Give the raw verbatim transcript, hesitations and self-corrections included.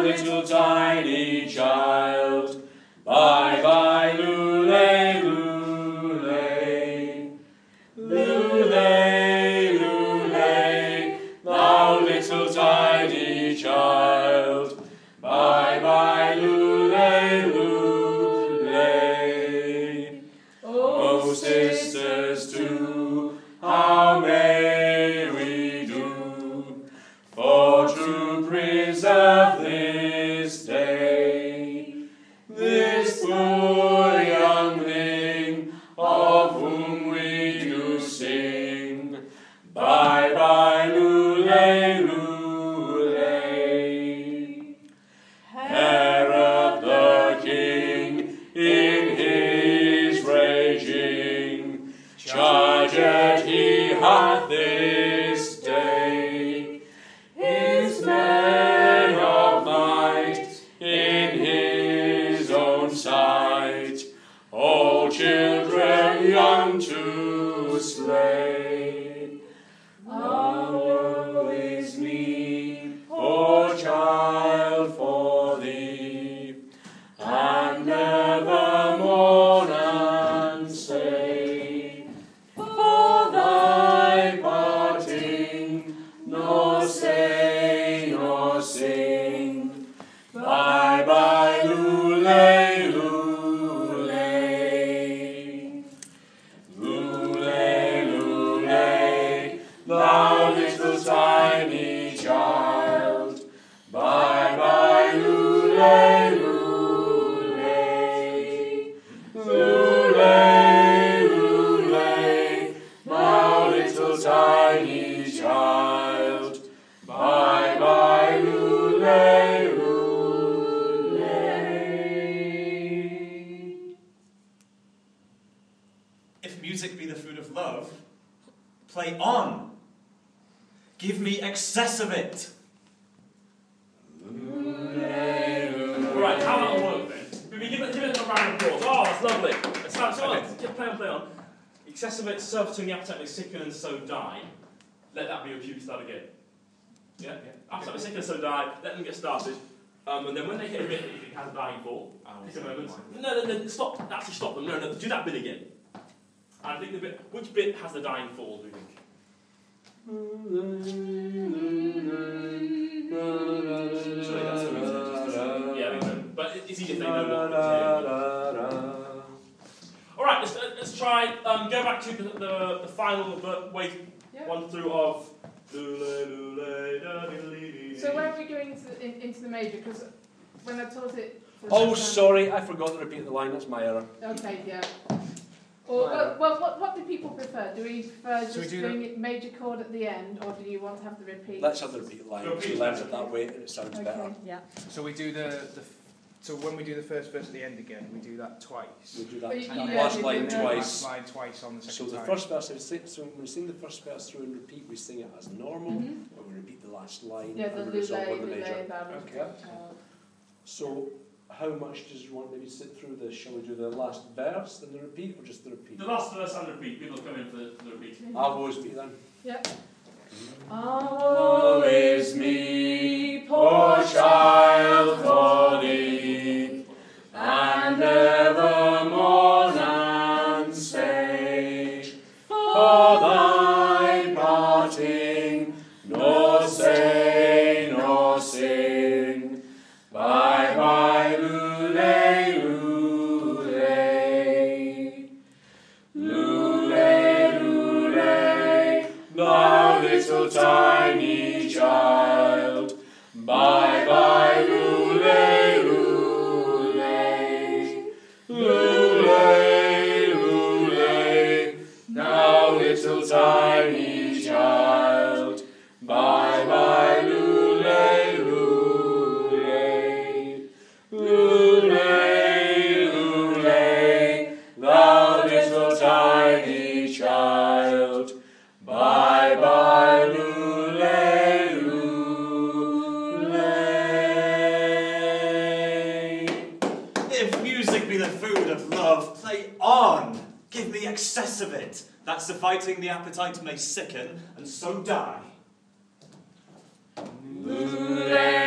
little tiny child. Bye bye, lule, lule. Lule, lule, thou little tiny child. Bye bye, lule, lule. Oh, sisters too, how may we do for to preserve this day, this poor youngling of whom we do sing. Bye bye, lule, lule. Herod the king in his raging charged he hath this day his men of might in his own sight, all children young to slay. Ah, woe is me, poor child, for thee, and never mourn and say, for thy parting, nor say nor sing. Bye bye, lule, lule. Lule, lule, thou little tiny child. Bye bye, lule, lule. Lule, lule, thou little tiny child. Bye bye, lule, lule. If music be the food of love, play on. Give me excess of it. Right, how about a work then? Give it, give it, give it a round of applause. Oh, that's lovely. Let's start. So on. Just play on, play on. Excess of it, serve to the appetite may sicken and so die. Let that be your cue to start again. Yeah? Yeah. Appetite may sicken and so die. Let them get started. Um, and then when they hit a bit that you think has a dying fall, take a moment. No, no, no, stop. Actually stop them. No, no, do that bit again. And I think the bit, which bit has the dying fall, do you think? Surely that's so easy. Yeah, I think so. But it's easy if they know what it's Alright, let's, uh, let's try, um, go back to the, the, the final the wave Yeah. one through of lule, lule, da, dee, So where are we going into the, in, into the major? Because when I taught it... for the Oh, first time- sorry, I forgot to repeat the line, that's my error. Okay, yeah. Or, uh, well, what, what do people prefer? Do we prefer So we just do doing it major chord at the end, or do you want to have the repeat? Let's have the repeat line, Repeat. we learned it that way and it sounds Okay. better. Yeah. So we do the, the f- so when we do the first verse at the end again, we do that twice. We do that But you- that you last did line the Last twice. line twice on the So second the time. first verse, we sing, so when we sing the first verse through and repeat, we sing it as normal, Mhm. and we repeat the last line Yeah, the and we lule, resolve on the lule, major. that was Okay. child. So, how much does you want maybe sit through this? Shall we do the last verse, then the repeat, or just the repeat? The last verse and the repeat. People come in for the, the repeat. I'll go as repeat then. Yeah. Oh, is me, poor child, for thee, and ever mourn and say, for thy parting, nor say nor sing. Bye bye, lule, lule. Lule, lule, thou little tiny child. Bye bye, lule, lule. Lule, lule, thou little tiny child. Bye bye, lule, lule. Lule, lule, thou little tiny child. Bye bye, lule, lule. If music be the food of love, play on. Give me excess of it. That's the fighting the appetite may sicken and so die. Lule,